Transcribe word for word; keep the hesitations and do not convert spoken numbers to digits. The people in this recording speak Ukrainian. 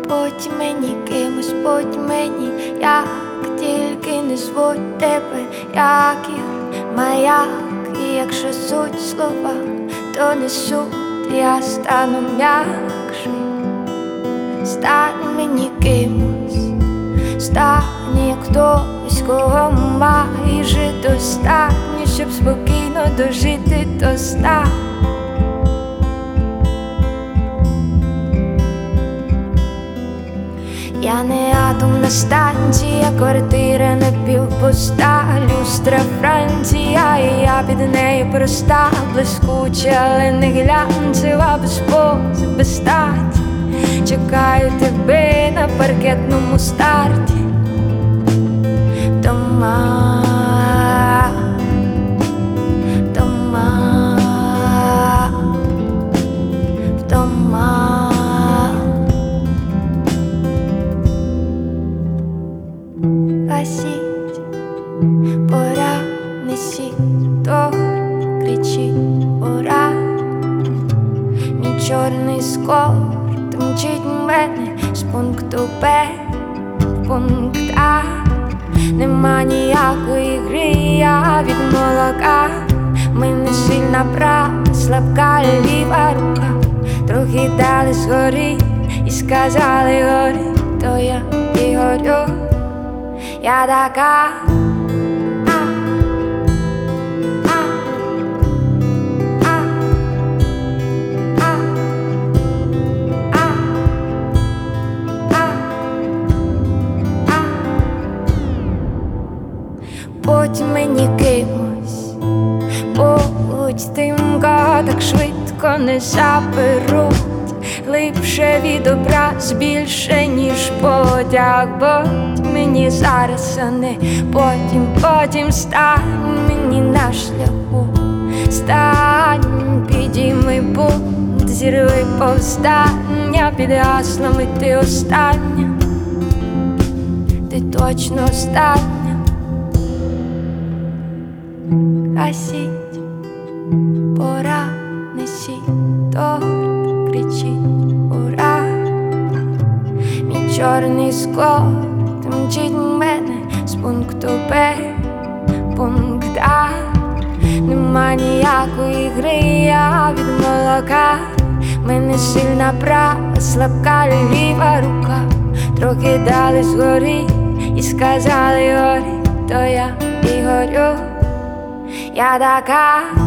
Будь мені кимось, будь мені, як тільки не звуть тебе, як я маяк. І якщо суть слова, то не суть, я стану м'якшим. Стань мені кимось, стань як хтось, кого майже достатньо, щоб спокійно дожити до ста. Я не атомна станція, квартира напівпуста, люстра Франція, і я під нею проста, блискуча, але не глянцева, без пози, без статі. Чекаю тебе на паркетному старті. Дома, дома, вдома. Гасіть, пора, несіть торт, кричіть ура. Мій чорний скорт мчить мене з пункту Б в пункт А. Нема ніякої гри, я від молока. Ми не сильна права, слабка ліва рука. Трохи дали згори і сказали гори, то я і горю. Я така, а, а, а, а, а, а, а. Будь мені кимось, будь тим, кого так швидко не заберуть. Глибше від образ, більше, ніж потяг. Будь мені зараз, а не потім, потім стань мені на шляху. Стань, підійми бунт, зірви повстання під гаслами, ти остання, ти точно остання. Гасіть, пора, несіть торт, кричіть ура. Мій чорний скорт мчить мене з пункту Б в пункт А. Нема ніякої гри, я від молока. Мене сильна права, слабка ліва рука. Трохи дали згори і сказали гори, то я і горю. Я така.